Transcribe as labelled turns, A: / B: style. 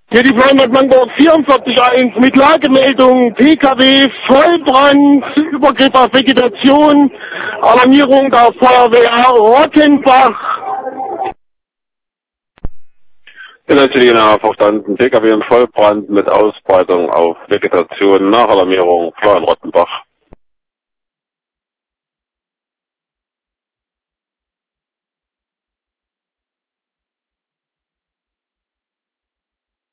A: Hier die Feuerwehrmann 44.1 mit Lagemeldung, PKW, Vollbrand, Übergriff auf Vegetation, Alarmierung der Feuerwehr Rottenbach.
B: In der verstanden, PKW im Vollbrand mit Ausbreitung auf Vegetation nach Alarmierung Feuer in Rottenbach.